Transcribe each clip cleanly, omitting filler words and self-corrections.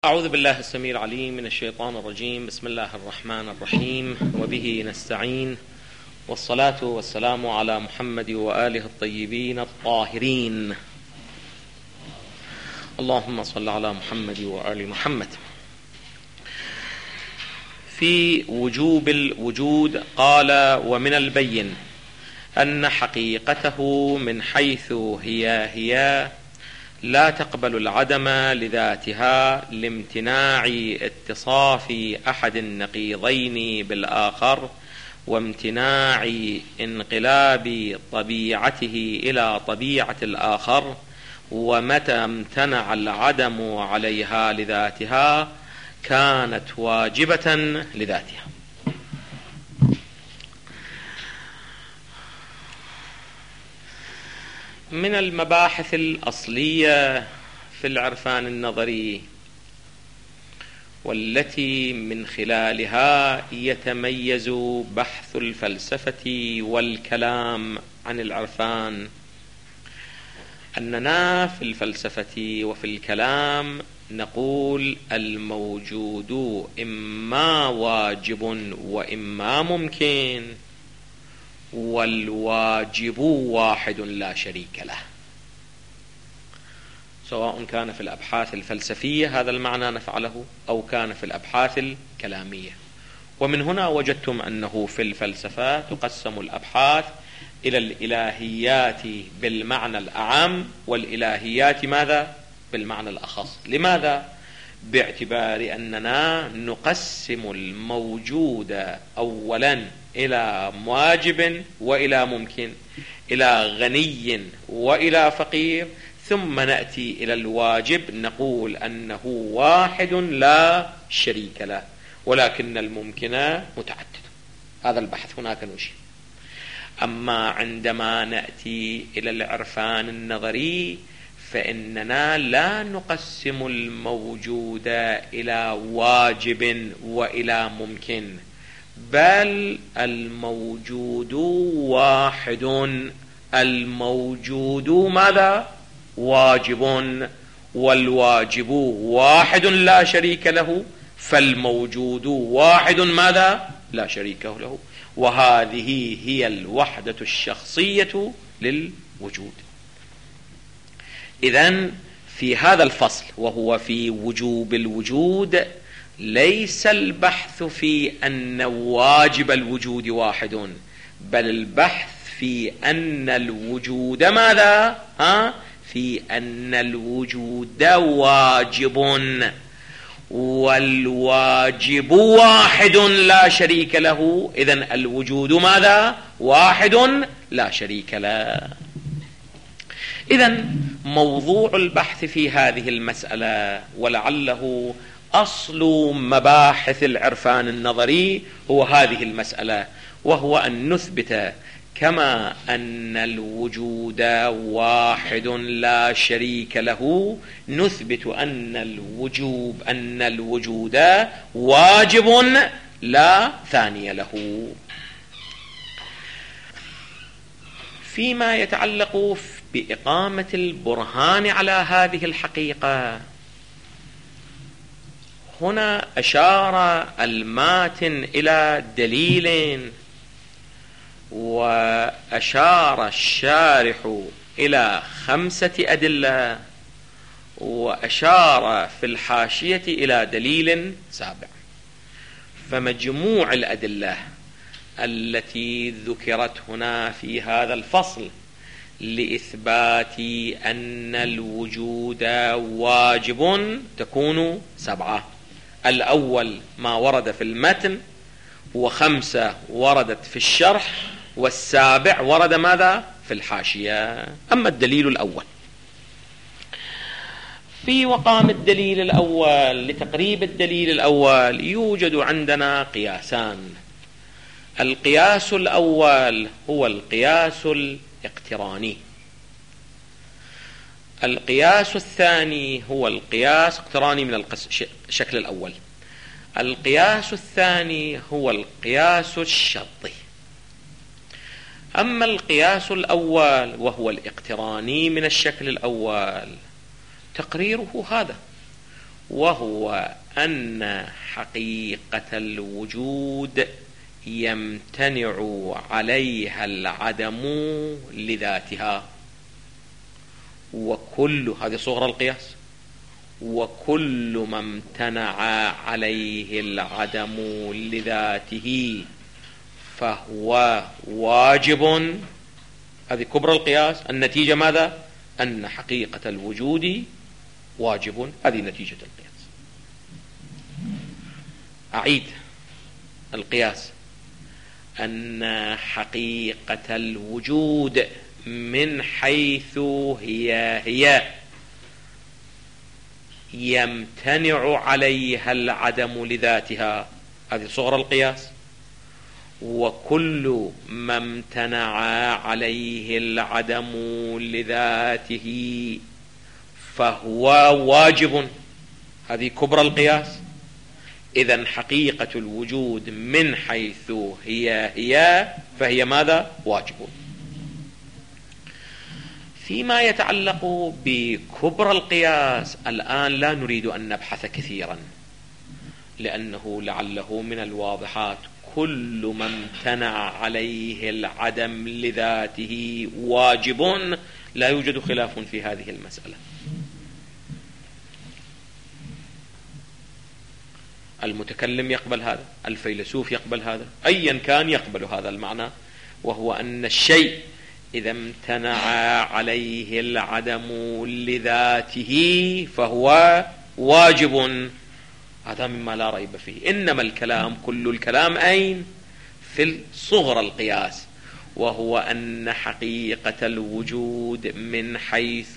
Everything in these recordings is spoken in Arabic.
أعوذ بالله السميع العليم من الشيطان الرجيم. بسم الله الرحمن الرحيم، وبه نستعين، والصلاة والسلام على محمد وآله الطيبين الطاهرين. اللهم صل على محمد وآل محمد. في وجوب الوجود قال: ومن البين أن حقيقته من حيث هي لا تقبل العدم لذاتها لامتناع اتصاف أحد النقيضين بالآخر وامتناع انقلاب طبيعته إلى طبيعة الآخر، ومتى امتنع العدم عليها لذاتها كانت واجبة لذاتها. من المباحث الأصلية في العرفان النظري، والتي من خلالها يتميز بحث الفلسفة والكلام عن العرفان، أننا في الفلسفة وفي الكلام نقول الموجود إما واجب وإما ممكن، والواجب واحد لا شريك له، سواء كان في الأبحاث الفلسفية هذا المعنى نفعله أو كان في الأبحاث الكلامية. ومن هنا وجدتم أنه في الفلسفة تقسم الأبحاث إلى الإلهيات بالمعنى الأعم والإلهيات ماذا؟ بالمعنى الأخص. لماذا؟ باعتبار أننا نقسم الموجود أولا إلى واجب وإلى ممكن، إلى غني وإلى فقير، ثم نأتي إلى الواجب نقول أنه واحد لا شريك له، ولكن الممكن متعدد. هذا البحث هناك نشير. أما عندما نأتي إلى العرفان النظري فإننا لا نقسم الموجود إلى واجب وإلى ممكن، بل الموجود واحد. الموجود ماذا؟ واجب، والواجب واحد لا شريك له، فالموجود واحد ماذا؟ لا شريك له. وهذه هي الوحدة الشخصية للوجود. إذن في هذا الفصل وهو في وجوب الوجود ليس البحث في أن واجب الوجود واحد، بل البحث في أن الوجود ماذا؟ في أن الوجود واجب، والواجب واحد لا شريك له. إذن الوجود ماذا؟ واحد لا شريك له. إذن موضوع البحث في هذه المسألة، ولعله أصل مباحث العرفان النظري، هو هذه المسألة، وهو أن نثبت كما أن الوجود واحد لا شريك له، نثبت أن الوجود واجب لا ثاني له. فيما يتعلق بإقامة البرهان على هذه الحقيقة، هنا أشار الماتن إلى دليل، وأشار الشارح إلى 5 أدلة، وأشار في الحاشية إلى دليل 7. فمجموع الأدلة التي ذكرت هنا في هذا الفصل لإثبات أن الوجود واجب تكون 7. الأول ما ورد في المتن، و5 وردت في الشرح، وال7 ورد ماذا؟ في الحاشية. أما الدليل الأول، في وقام الدليل الأول لتقريب الدليل الأول يوجد عندنا قياسان. القياس الأول هو القياس الاقتراني. القياس الثاني هو القياس اقتراني من الشكل الأول. القياس الثاني هو القياس الشرطي. أما القياس الأول وهو الاقتراني من الشكل الأول تقريره هذا: وهو أن حقيقة الوجود يمتنع عليها العدم لذاتها، وكل هذه صغرى القياس، وكل ما امتنع عليه العدم لذاته فهو واجب. هذه كبرى القياس. النتيجة ماذا؟ أن حقيقة الوجود واجب. هذه نتيجة القياس. أعيد القياس: أن حقيقة الوجود من حيث هي يمتنع عليها العدم لذاتها. هذه صغرى القياس. وكل ما امتنع عليه العدم لذاته فهو واجب. هذه كبرى القياس. إذن حقيقة الوجود من حيث هي فهي ماذا؟ واجب. فيما يتعلق بكبرى القياس الآن لا نريد أن نبحث كثيرا، لأنه لعله من الواضحات كل ما امتنع عليه العدم لذاته واجب، لا يوجد خلاف في هذه المسألة. المتكلم يقبل هذا، الفيلسوف يقبل هذا، أيا كان يقبل هذا المعنى، وهو أن الشيء إذا امتنع عليه العدم لذاته فهو واجب. هذا مما لا ريب فيه. إنما الكلام كل الكلام أين؟ في صغرى القياس، وهو أن حقيقة الوجود من حيث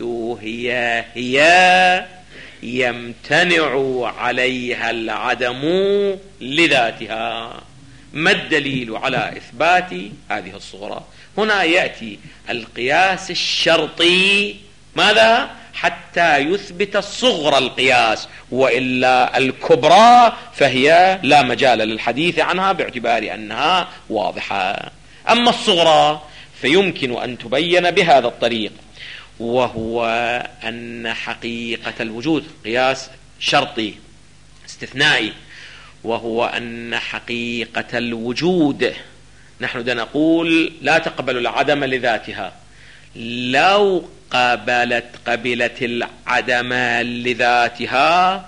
هي يمتنع عليها العدم لذاتها. ما الدليل على إثبات هذه الصغرى؟ هنا يأتي القياس الشرطي ماذا؟ حتى يثبت الصغرى القياس، وإلا الكبرى فهي لا مجال للحديث عنها باعتبار أنها واضحة. أما الصغرى فيمكن أن تبين بهذا الطريق، وهو أن حقيقة الوجود قياس شرطي استثنائي، وهو أن حقيقة الوجود نحن نقول لا تقبل العدم لذاتها. لو قبلت العدم لذاتها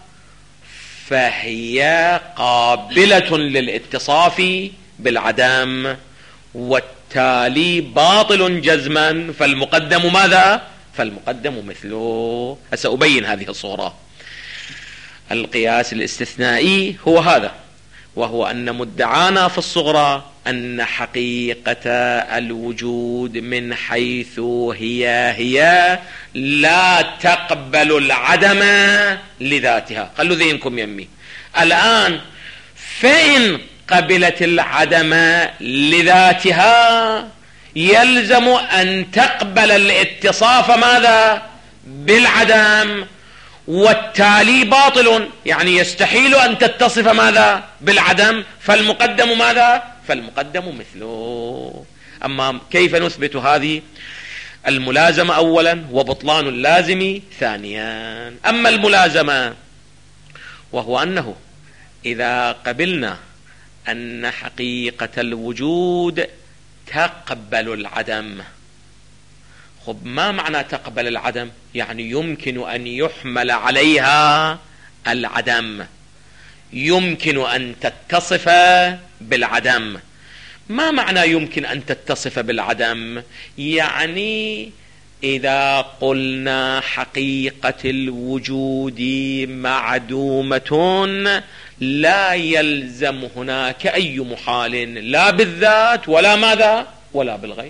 فهي قابلة للاتصاف بالعدم، والتالي باطل جزما، فالمقدم ماذا؟ فالمقدم مثله. سأبين هذه الصورة. القياس الاستثنائي هو هذا، وهو أن مدعانا في الصغرى أن حقيقة الوجود من حيث هي لا تقبل العدم لذاتها. خلوا ذهنكم يمي الآن. فإن قبلت العدم لذاتها يلزم أن تقبل الاتصاف ماذا؟ بالعدم، والتالي باطل، يعني يستحيل أن تتصف ماذا؟ بالعدم، فالمقدم ماذا؟ فالمقدم مثله. أما كيف نثبت هذه الملازمة أولا وبطلان اللازم ثانيا؟ أما الملازمة وهو أنه إذا قبلنا أن حقيقة الوجود تقبل العدم. خب ما معنى تقبل العدم؟ يعني يمكن أن يحمل عليها العدم، يمكن أن تتصف بالعدم. ما معنى يمكن أن تتصف بالعدم؟ يعني إذا قلنا حقيقة الوجود معدومة لا يلزم هناك أي محال، لا بالذات ولا ماذا؟ ولا بالغير.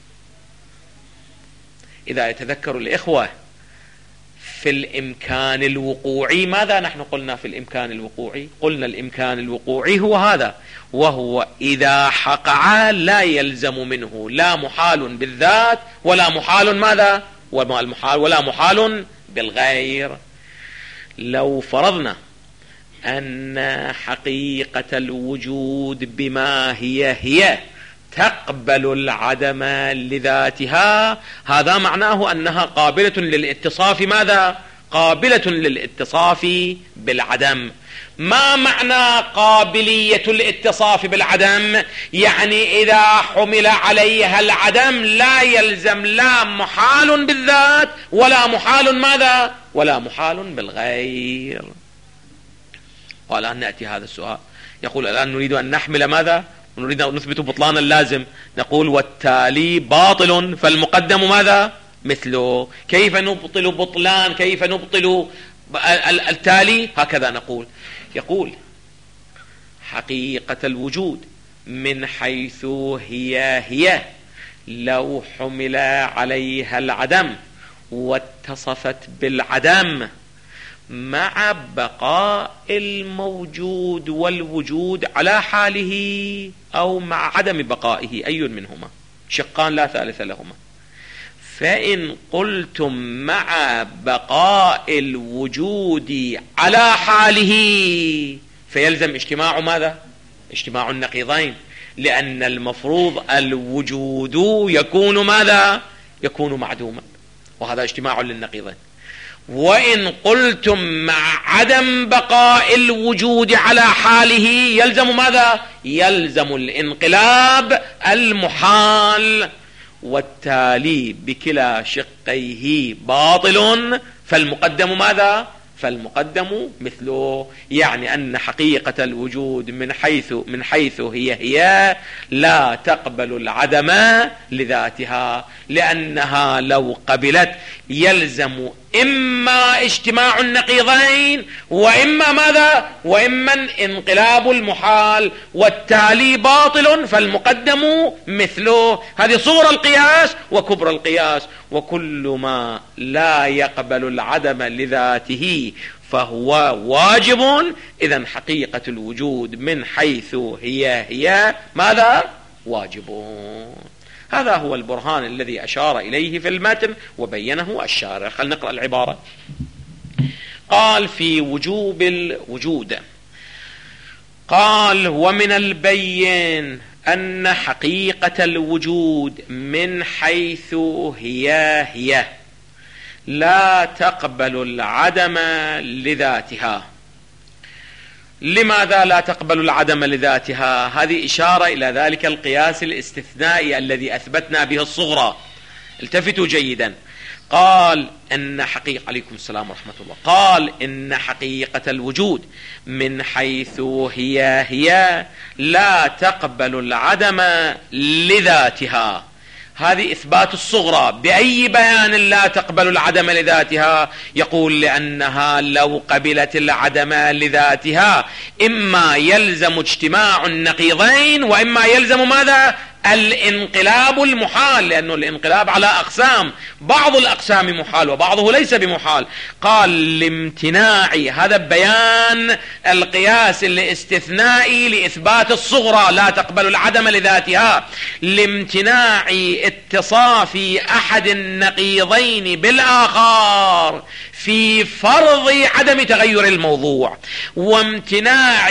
إذا يتذكر الإخوة في الإمكان الوقوعي ماذا نحن قلنا في الإمكان الوقوعي؟ قلنا الإمكان الوقوعي هو هذا، وهو إذا حقع لا يلزم منه لا محال بالذات ولا محال ماذا؟ ولا محال بالغير. لو فرضنا أن حقيقة الوجود بما هي تقبل العدم لذاتها، هذا معناه أنها قابلة للاتصاف ماذا؟ قابلة للاتصاف بالعدم. ما معنى قابلية الاتصاف بالعدم؟ يعني إذا حمل عليها العدم لا يلزم لا محال بالذات ولا محال ماذا؟ ولا محال بالغير. والآن نأتي هذا السؤال، يقول الآن نريد أن نحمل ماذا؟ نريد أن نثبت بطلان اللازم، نقول والتالي باطل فالمقدم ماذا؟ مثله. كيف نبطل بطلان؟ كيف نبطل التالي؟ هكذا نقول، يقول حقيقة الوجود من حيث هي لو حمل عليها العدم واتصفت بالعدم مع بقاء الموجود والوجود على حاله أو مع عدم بقائه، أي منهما؟ شقان لا ثالث لهما. فإن قلتم مع بقاء الوجود على حاله فيلزم اجتماع ماذا؟ اجتماع النقيضين، لأن المفروض الوجود يكون ماذا؟ يكون معدوما، وهذا اجتماع للنقيضين. وإن قلتم مع عدم بقاء الوجود على حاله يلزم ماذا؟ يلزم الانقلاب المحال، والتالي بكلا شقيه باطل فالمقدم ماذا؟ فالمقدم مثله. يعني أن حقيقة الوجود من حيث هي لا تقبل العدم لذاتها، لأنها لو قبلت يلزم إما اجتماع النقيضين وإما ماذا؟ وإما انقلاب المحال، والتالي باطل فالمقدم مثله. هذه صغرى القياس وكبرى القياس. وكل ما لا يقبل العدم لذاته فهو واجب. إذن حقيقة الوجود من حيث هي ماذا؟ واجب. هذا هو البرهان الذي أشار إليه في المتن وبينه الشارح. خلينا نقرأ العبارة. قال في وجوب الوجود، قال ومن البين أن حقيقة الوجود من حيث هي لا تقبل العدم لذاتها. لماذا لا تقبل العدم لذاتها؟ هذه إشارة إلى ذلك القياس الاستثنائي الذي أثبتنا به الصغرى. التفتوا جيدا. قال إن حقيقة، عليكم السلام ورحمة الله، قال إن حقيقة الوجود من حيث هي لا تقبل العدم لذاتها. هذه إثبات الصغرى. بأي بيان لا تقبل العدم لذاتها؟ يقول لأنها لو قبلت العدم لذاتها إما يلزم اجتماع النقيضين وإما يلزم ماذا؟ الانقلاب المحال، لأنه الانقلاب على أقسام، بعض الأقسام محال وبعضه ليس بمحال. قال لامتناع، هذا بيان القياس الاستثنائي لإثبات الصغرى لا تقبل العدم لذاتها، لامتناع اتصاف أحد النقيضين بالآخر في فرض عدم تغير الموضوع، وامتناع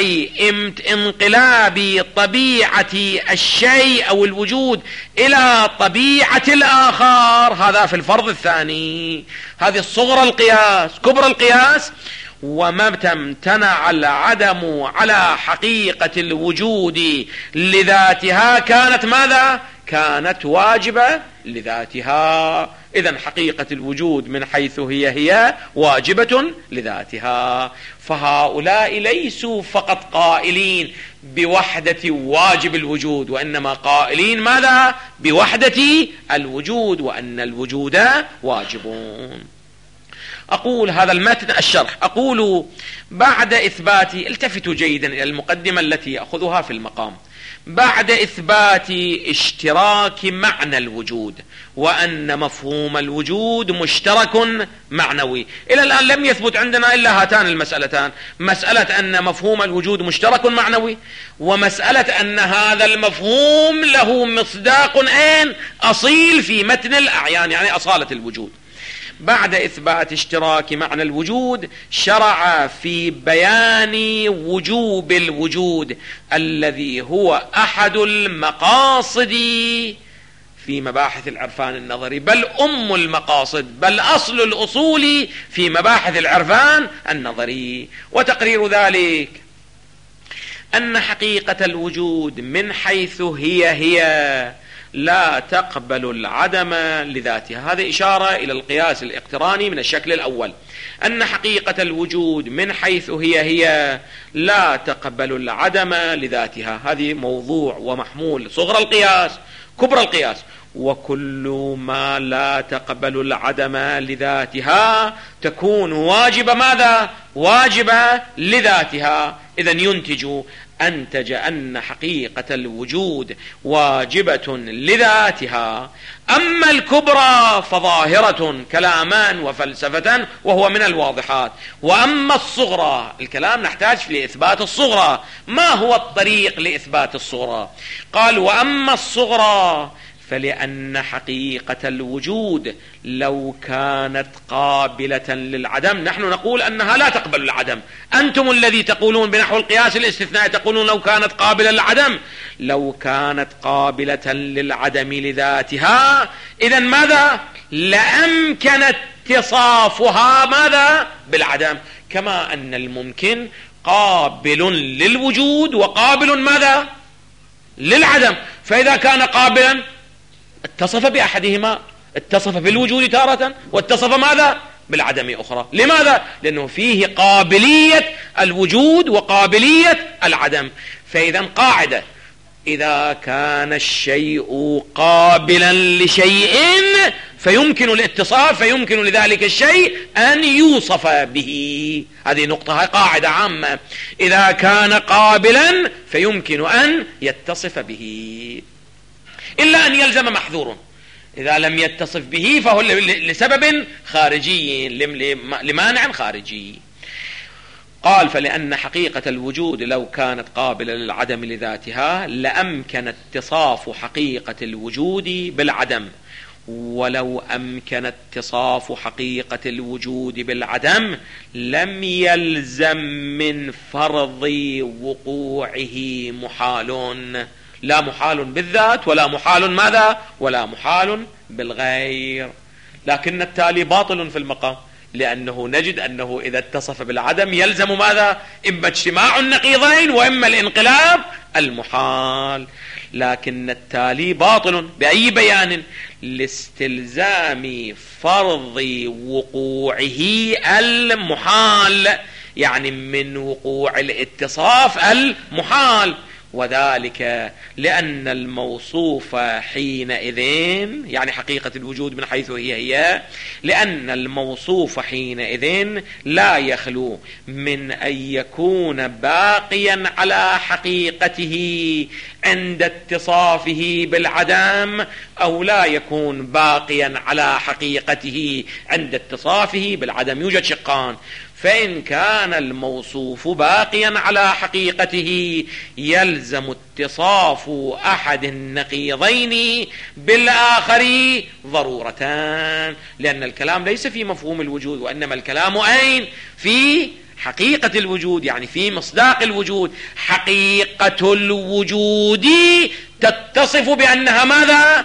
انقلاب طبيعة الشيء أو الوجود إلى طبيعة الآخر. هذا في الفرض الثاني. هذه الصغرى القياس. كبرى القياس وما امتنع العدم على حقيقة الوجود لذاتها كانت ماذا؟ كانت واجبة لذاتها. إذن حقيقة الوجود من حيث هي واجبة لذاتها. فهؤلاء ليسوا فقط قائلين بوحدة واجب الوجود، وإنما قائلين ماذا؟ بوحدة الوجود، وأن الوجود واجبون. أقول هذا المتن الشرح. أقول بعد إثبات، التفتوا جيدا إلى المقدمة التي يأخذها في المقام، بعد إثبات اشتراك معنى الوجود وأن مفهوم الوجود مشترك معنوي. إلى الآن لم يثبت عندنا إلا هاتان المسألتان، مسألة أن مفهوم الوجود مشترك معنوي، ومسألة أن هذا المفهوم له مصداق أصيل في متن الأعيان، يعني أصالة الوجود. بعد إثبات اشتراك معنى الوجود شرع في بيان وجوب الوجود الذي هو أحد المقاصد في مباحث العرفان النظري، بل أم المقاصد، بل أصل الأصول في مباحث العرفان النظري. وتقرير ذلك أن حقيقة الوجود من حيث هي لا تقبل العدم لذاتها. هذه إشارة إلى القياس الاقتراني من الشكل الأول، أن حقيقة الوجود من حيث هي لا تقبل العدم لذاتها. هذه موضوع ومحمول صغر القياس كبر القياس. وكل ما لا تقبل العدم لذاتها تكون واجبة ماذا؟ واجبة لذاتها. إذن أنتج أن حقيقة الوجود واجبة لذاتها. أما الكبرى فظاهرة كلاما وفلسفة وهو من الواضحات. وأما الصغرى، الكلام نحتاج لإثبات الصغرى. ما هو الطريق لإثبات الصغرى؟ قال: وأما الصغرى فلأن حقيقة الوجود لو كانت قابلة للعدم، نحن نقول أنها لا تقبل العدم، أنتم الذي تقولون بنحو القياس الاستثنائي تقولون لو كانت قابلة للعدم. لو كانت قابلة للعدم لذاتها إذن ماذا؟ لأمكن اتصافها ماذا؟ بالعدم. كما أن الممكن قابل للوجود وقابل ماذا؟ للعدم. فإذا كان قابلا اتصف بأحدهما، اتصف بالوجود تارة واتصف ماذا؟ بالعدم أخرى. لماذا؟ لأنه فيه قابلية الوجود وقابلية العدم. فإذا قاعدة: إذا كان الشيء قابلا لشيء فيمكن الاتصاف، فيمكن لذلك الشيء أن يوصف به. هذه نقطة، قاعدة عامة: إذا كان قابلا فيمكن أن يتصف به، إلا أن يلزم محذور. إذا لم يتصف به فهو لسبب خارجي، لمانع خارجي. قال: فلأن حقيقة الوجود لو كانت قابلة للعدم لذاتها لأمكن اتصاف حقيقة الوجود بالعدم. ولو أمكن اتصاف حقيقة الوجود بالعدم لم يلزم من فرض وقوعه محال. لا محال بالذات ولا محال ماذا؟ ولا محال بالغير. لكن التالي باطل في المقام، لأنه نجد أنه إذا اتصف بالعدم يلزم ماذا؟ إما اجتماع النقيضين وإما الانقلاب المحال. لكن التالي باطل بأي بيان؟ لاستلزام فرض وقوعه المحال، يعني من وقوع الاتصاف المحال. وذلك لأن الموصوف حينئذ، يعني حقيقة الوجود من حيث هي، لأن الموصوف حينئذ لا يخلو من أن يكون باقيا على حقيقته عند اتصافه بالعدم، أو لا يكون باقيا على حقيقته عند اتصافه بالعدم. يوجد شقان: فإن كان الموصوف باقيا على حقيقته يلزم اتصاف أحد النقيضين بالآخر ضرورة، لأن الكلام ليس في مفهوم الوجود، وإنما الكلام أين؟ في حقيقة الوجود، يعني في مصداق الوجود. حقيقة الوجود تتصف بأنها ماذا؟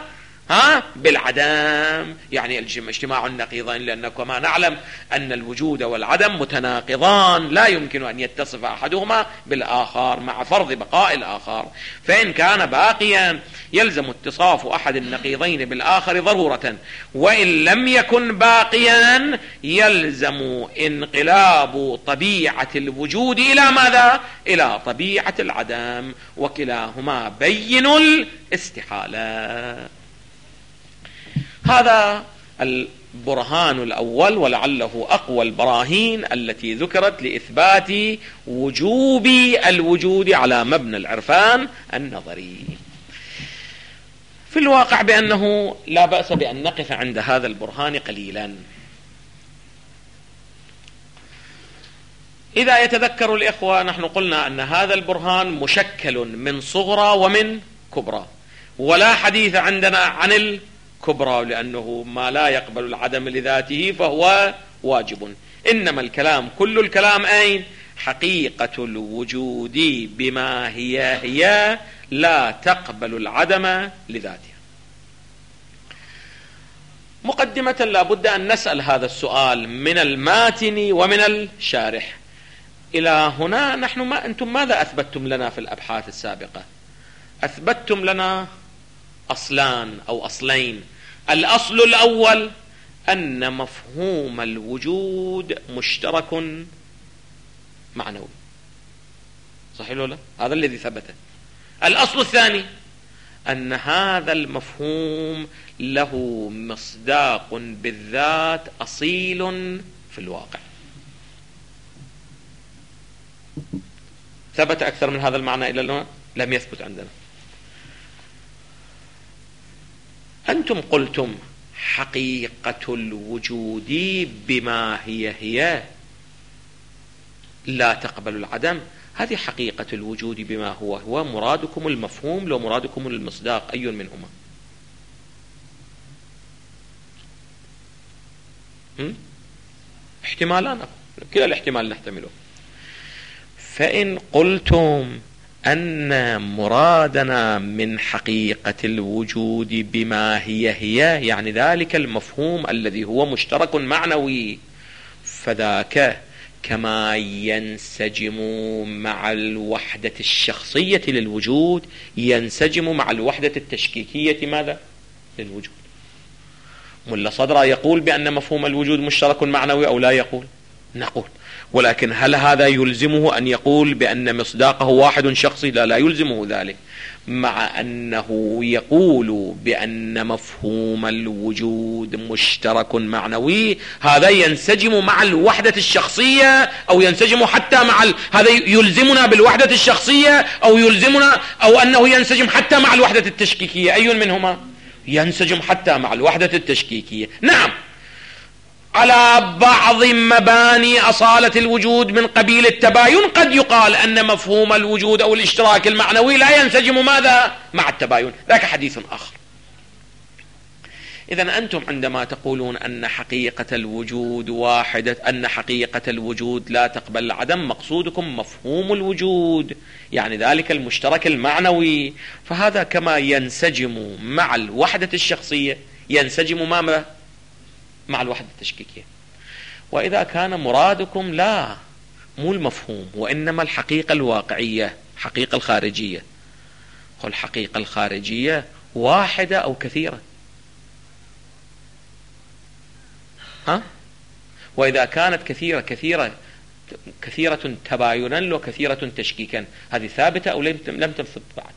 بالعدم، يعني اجتماع النقيضين، لأن كما نعلم أن الوجود والعدم متناقضان، لا يمكن أن يتصف أحدهما بالآخر مع فرض بقاء الآخر. فإن كان باقيا يلزم اتصاف أحد النقيضين بالآخر ضرورة، وإن لم يكن باقيا يلزم انقلاب طبيعة الوجود إلى ماذا؟ إلى طبيعة العدم، وكلاهما بين الاستحالة. هذا البرهان الأول، ولعله أقوى البراهين التي ذكرت لإثبات وجوب الوجود على مبنى العرفان النظري. في الواقع بأنه لا بأس بأن نقف عند هذا البرهان قليلا. إذا يتذكر الإخوة، نحن قلنا أن هذا البرهان مشكل من صغرى ومن كبرى، ولا حديث عندنا عن الكبرى، لأنه ما لا يقبل العدم لذاته فهو واجب. إنما الكلام كل الكلام أين؟ حقيقة الوجود بما هي لا تقبل العدم لذاتها. مقدمة لا بد أن نسأل هذا السؤال من الماتن ومن الشارح. إلى هنا نحن أنتم ماذا أثبتتم لنا في الأبحاث السابقة؟ أثبتتم لنا أصلان أو أصلين. الأصل الأول أن مفهوم الوجود مشترك معنوي، صحيح ولا لا؟ هذا الذي ثبت. الأصل الثاني أن هذا المفهوم له مصداق بالذات أصيل في الواقع. ثبت أكثر من هذا المعنى إلى الآن؟ لم يثبت عندنا. أنتم قلتم حقيقة الوجود بما هي لا تقبل العدم. هذه حقيقة الوجود بما هو مرادكم المفهوم لو مرادكم المصداق، أي منهما؟ احتمالان، كلا الاحتمال نحتمله. فإن قلتم أن مرادنا من حقيقة الوجود بما هي يعني ذلك المفهوم الذي هو مشترك معنوي، فذاك كما ينسجم مع الوحدة الشخصية للوجود ينسجم مع الوحدة التشكيكية ماذا؟ للوجود. ملا صدرا يقول بأن مفهوم الوجود مشترك معنوي أو لا يقول؟ نقول. ولكن هل هذا يلزمه أن يقول بأن مصداقه واحد شخصي؟ لا يلزمه ذلك، مع أنه يقول بأن مفهوم الوجود مشترك معنوي. هذا ينسجم مع الوحدة الشخصية أو ينسجم حتى مع هذا يلزمنا بالوحدة الشخصية أو يلزمنا أو أنه ينسجم حتى مع الوحدة التشكيكية. أي منهما؟ ينسجم حتى مع الوحدة التشكيكية. نعم، على بعض مباني أصالة الوجود من قبيل التباين قد يقال أن مفهوم الوجود أو الاشتراك المعنوي لا ينسجم ماذا؟ مع التباين، ذاك حديث آخر. إذن أنتم عندما تقولون أن حقيقة الوجود واحدة، أن حقيقة الوجود لا تقبل العدم، مقصودكم مفهوم الوجود، يعني ذلك المشترك المعنوي، فهذا كما ينسجم مع الوحدة الشخصية ينسجم مع الوحدة التشكيكية. وإذا كان مرادكم لا مو المفهوم وإنما الحقيقة الواقعية، حقيقة الخارجية، قل الحقيقة الخارجية واحدة أو كثيرة؟ وإذا كانت كثيرة تباينا وكثيرة تشكيكا، هذه ثابتة أو لم تثبت بعد؟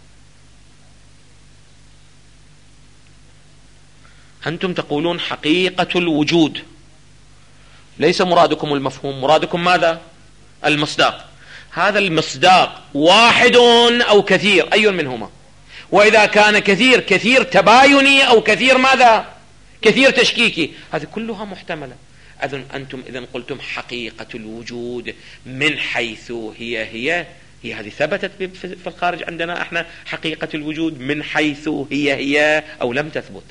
أنتم تقولون حقيقة الوجود، ليس مرادكم المفهوم، مرادكم ماذا؟ المصداق. هذا المصداق واحد أو كثير؟ أي منهما؟ وإذا كان كثير تبايني أو كثير ماذا؟ كثير تشكيكي، هذه كلها محتملة. أنتم إذن قلتم حقيقة الوجود من حيث هي هذه ثبتت في الخارج عندنا احنا حقيقة الوجود من حيث هي أو لم تثبت؟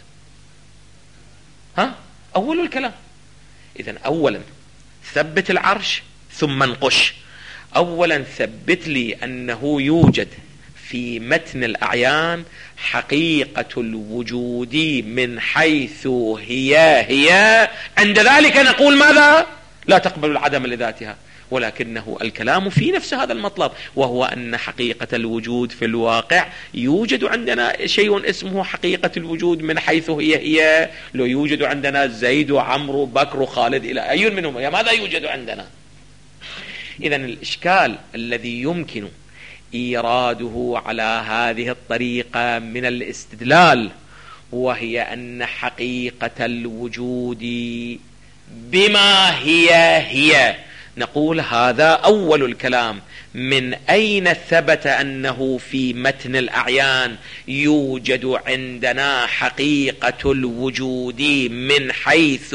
أول الكلام. إذن أولا ثبت العرش ثم انقش. أولا ثبت لي أنه يوجد في متن الأعيان حقيقة الوجود من حيث هي، عند ذلك نقول ماذا؟ لا تقبل العدم لذاتها. ولكنه الكلام في نفس هذا المطلب، وهو أن حقيقة الوجود في الواقع يوجد عندنا شيء اسمه حقيقة الوجود من حيث هي. لو يوجد عندنا زيد وعمرو وبكر وخالد إلى أي منهم، يا ماذا يوجد عندنا؟ إذن الإشكال الذي يمكن إيراده على هذه الطريقة من الاستدلال، وهي أن حقيقة الوجود بما هي، نقول هذا أول الكلام. من أين ثبت أنه في متن الأعيان يوجد عندنا حقيقة الوجود من حيث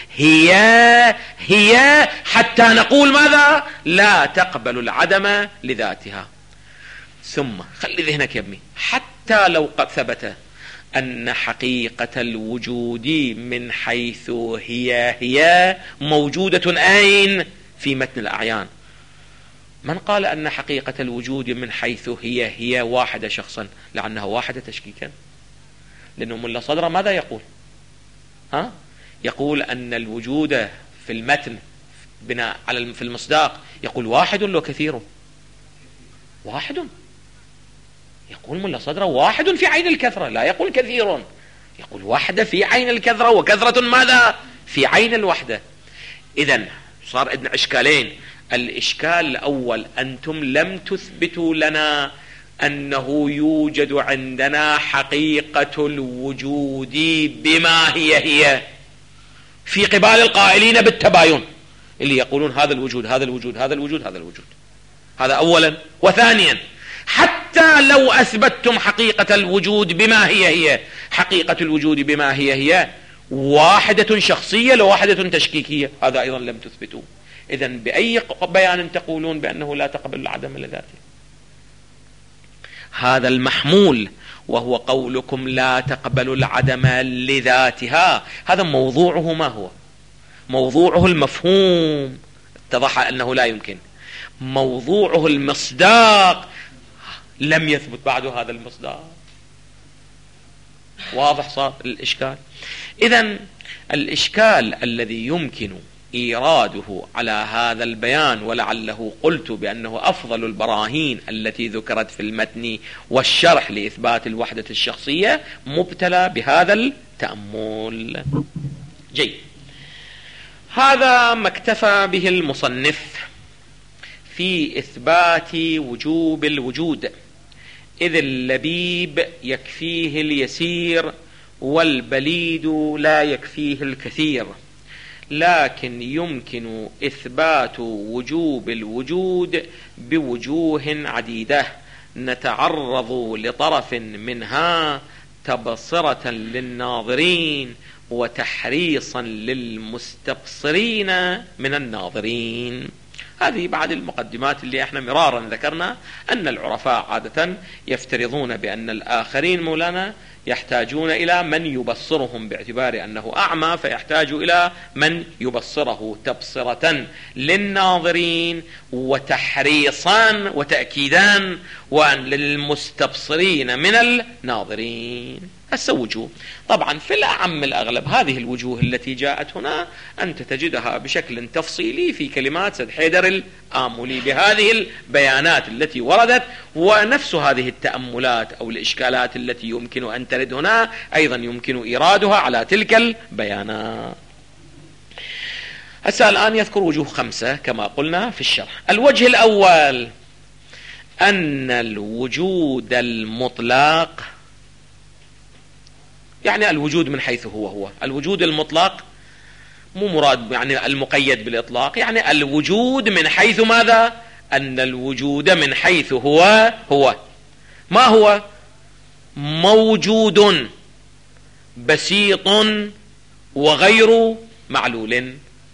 هي حتى نقول ماذا؟ لا تقبل العدم لذاتها. ثم خلي ذهنك يا ابني، حتى لو قد ثبت أن حقيقة الوجود من حيث هي موجودة أين؟ في متن الأعيان. من قال أن حقيقة الوجود من حيث هي واحدة شخصا؟ لأنها واحدة تشكيكا. لأنه ملا صدر ماذا يقول؟ يقول أن الوجود في المتن بناء على في المصداق يقول واحد لو كثير؟ واحد. يقول ملا صدرة واحد في عين الكثرة، لا يقول كثير، يقول وحدة في عين الكثرة، وكثرة ماذا؟ في عين الوحدة. إذن صار عندنا إشكالين. الإشكال الأول أنتم لم تثبتوا لنا أنه يوجد عندنا حقيقة الوجود بما هي في قبال القائلين بالتباين، اللي يقولون هذا الوجود هذا الوجود هذا الوجود هذا الوجود. هذا أولا. وثانيا حتى لو أثبتتم حقيقة الوجود بما هي حقيقة الوجود بما هي واحدة شخصية لو واحدة تشكيكية، هذا أيضا لم تثبتوه. إذن بأي بيان تقولون بأنه لا تقبل العدم لذاته؟ هذا المحمول، وهو قولكم لا تقبل العدم لذاتها. هذا موضوعه ما هو؟ موضوعه المفهوم، اتضح أنه لا يمكن. موضوعه المصداق، لم يثبت بعد هذا المصداق. واضح صار الإشكال؟ إذن الإشكال الذي يمكن إيراده على هذا البيان، ولعله قلت بأنه أفضل البراهين التي ذكرت في المتن والشرح لإثبات الوحدة الشخصية، مبتلى بهذا التأمل. جيد، هذا ما اكتفى به المصنف في إثبات وجوب الوجود، إذ اللبيب يكفيه اليسير والبليد لا يكفيه الكثير. لكن يمكن إثبات وجوب الوجود بوجوه عديدة نتعرض لطرف منها تبصرة للناظرين وتحريصا للمستبصرين من الناظرين. هذه بعد المقدمات اللي احنا مرارا ذكرنا أن العرفاء عادة يفترضون بأن الآخرين مولانا يحتاجون إلى من يبصرهم باعتبار أنه أعمى، فيحتاج إلى من يبصره تبصرة للناظرين وتحريصا وتأكيدا للمستبصرين من الناظرين. هسه وجوه طبعا في الأعم الأغلب هذه الوجوه التي جاءت هنا أنت تجدها بشكل تفصيلي في كلمات سيد حيدر الآملي بهذه البيانات التي وردت، ونفس هذه التأملات أو الإشكالات التي يمكن أن ترد هنا أيضا يمكن إيرادها على تلك البيانات. هسه الآن يذكر وجوه 5 كما قلنا في الشرح. الوجه الأول أن الوجود المطلق، يعني الوجود من حيث هو الوجود المطلق، مو مراد يعني المقيد بالإطلاق، يعني الوجود من حيث ماذا؟ أن الوجود من حيث هو ما هو؟ موجود بسيط وغير معلول.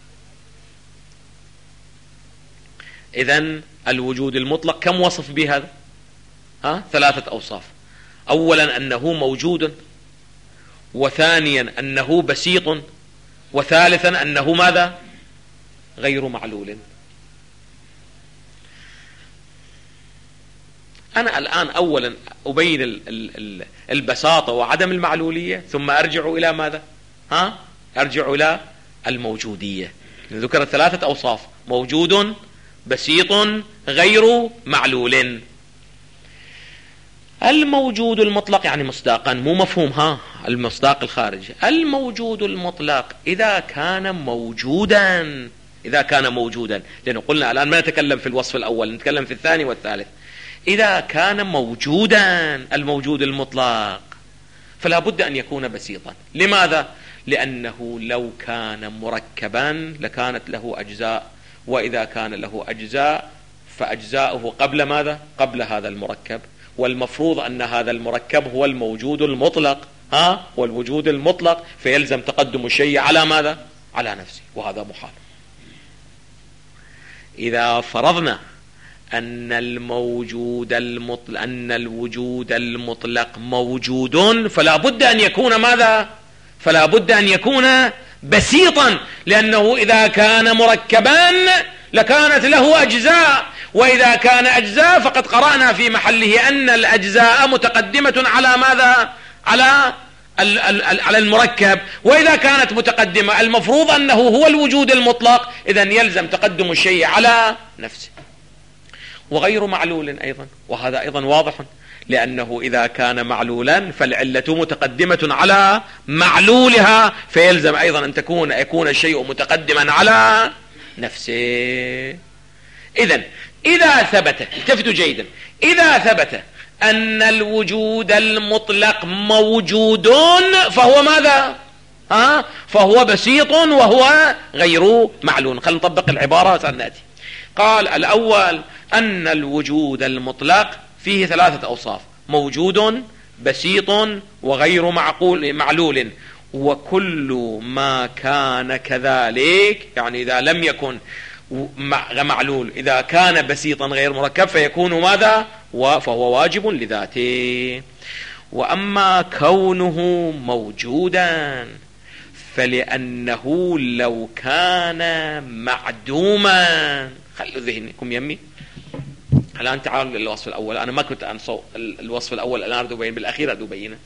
إذن الوجود المطلق كم وصف به هذا؟ 3 أوصاف. أولا أنه موجود، وثانيا أنه بسيط، وثالثا أنه ماذا؟ غير معلول. أنا الآن أولا أبين البساطة وعدم المعلولية، ثم أرجع إلى ماذا؟ أرجع إلى الموجودية. ذكرت 3 أوصاف: موجود بسيط غير معلول. الموجود المطلق يعني مصداقا، مو مفهوم المصداق الخارجي. الموجود المطلق إذا كان موجودا، لأنه قلنا الآن ما نتكلم في الوصف الأول، نتكلم في الثاني والثالث. إذا كان موجودا الموجود المطلق فلا بد أن يكون بسيطا. لماذا؟ لأنه لو كان مركبا لكانت له أجزاء، وإذا كان له أجزاء فأجزاؤه قبل ماذا؟ قبل هذا المركب، والمفروض أن هذا المركب هو الموجود المطلق، والوجود المطلق فيلزم تقدم الشيء على ماذا؟ على نفسه، وهذا محال. إذا فرضنا أن الوجود المطلق موجود فلا بد أن يكون ماذا؟ فلا بد أن يكون بسيطا، لأنه إذا كان مركبا لكانت له أجزاء، وإذا كان أجزاء فقد قرأنا في محله أن الأجزاء متقدمة على ماذا؟ على المركب، وإذا كانت متقدمة المفروض أنه هو الوجود المطلق، إذن يلزم تقدم الشيء على نفسه. وغير معلول أيضا، وهذا أيضا واضح، لأنه إذا كان معلولا فالعلة متقدمة على معلولها، فيلزم أيضا أن يكون الشيء متقدما على نفسه. إذن إذا ثبت، التفتوا جيدا، إذا ثبت أن الوجود المطلق موجود فهو ماذا؟ فهو بسيط وهو غير معلول. خلينا نطبق العبارة سنأتي. قال الأول أن الوجود المطلق فيه ثلاثة أوصاف: موجود، بسيط، وغير معلول. وكل ما كان كذلك، يعني إذا لم يكن معلول، إذا كان بسيطا غير مركب فيكون ماذا؟ فهو واجب لذاته. وأما كونه موجودا فلأنه لو كان معدوما، خلوا ذهنكم يمي. الآن تعالوا للوصف الأول. أنا ما كنت أنصو الوصف الأول، الآن أريد أبين، بالأخير أريد أبينه.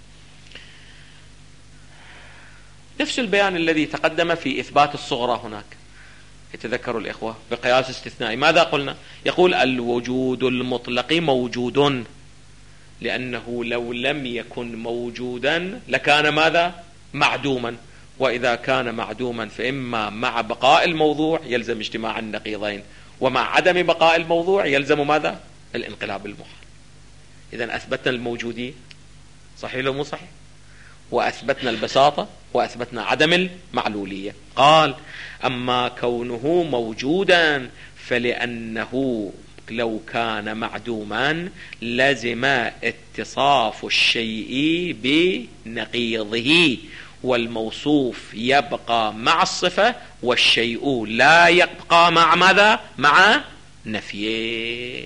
نفس البيان الذي تقدم في إثبات الصغرى هناك، يتذكروا الإخوة بقياس استثنائي. ماذا قلنا؟ يقول الوجود المطلق موجود، لأنه لو لم يكن موجودا لكان ماذا؟ معدوما. وإذا كان معدوما فإما مع بقاء الموضوع يلزم اجتماع النقيضين، ومع عدم بقاء الموضوع يلزم ماذا؟ الانقلاب المحال. إذن أثبتنا الموجودية، صحيح لو مو صحيح؟ وأثبتنا البساطة، وأثبتنا عدم المعلولية. قال أما كونه موجودا فلأنه لو كان معدوما لزم اتصاف الشيء بنقيضه، والموصوف يبقى مع الصفة، والشيء لا يبقى مع ماذا؟ مع نفيه.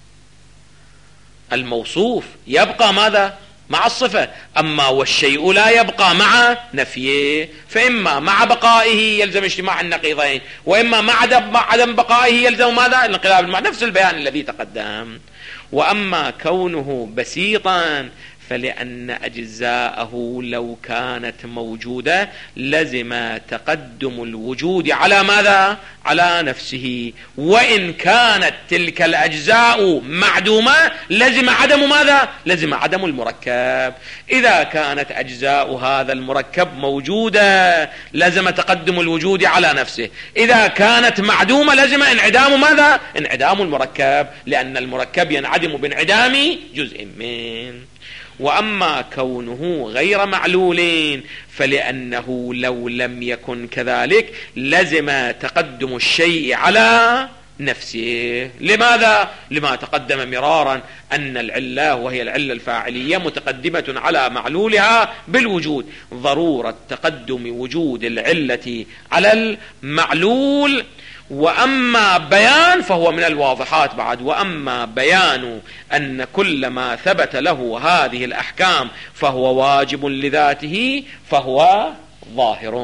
الموصوف يبقى ماذا؟ مع الصفة، أما والشيء لا يبقى مع نفيه، فإما مع بقائه يلزم اجتماع النقيضين، وإما مع عدم بقائه يلزم ماذا؟ الانقلاب. مع نفس البيان الذي تقدم. وأما كونه بسيطا فلأن أجزاءه لو كانت موجودة لزم تقدم الوجود على ماذا؟ على نفسه. وإن كانت تلك الأجزاء معدومة لزم عدم ماذا؟ لزم عدم المركب. إذا كانت أجزاء هذا المركب موجودة لزم تقدم الوجود على نفسه. إذا كانت معدومة لزم انعدام ماذا؟ انعدام المركب، لأن المركب ينعدم بانعدام جزء منه. وأما كونه غير معلول فلأنه لو لم يكن كذلك لزم تقدم الشيء على نفسه. لماذا؟ لما تقدم مرارا أن العلة، وهي العلة الفاعلية، متقدمة على معلولها بالوجود. ضرورة تقدم وجود العلة على المعلول. وأما بيان فهو من الواضحات بعد. وأما بيان أن كل ما ثبت له هذه الأحكام فهو واجب لذاته فهو ظاهر.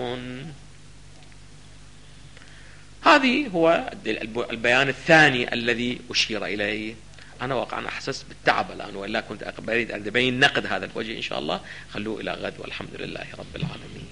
هذه هو البيان الثاني الذي أشير إليه. أنا واقعا أحسس بالتعب الآن، وإلا كنت أريد أن أبين نقد هذا الوجه إن شاء الله. خلوه إلى غد، والحمد لله رب العالمين.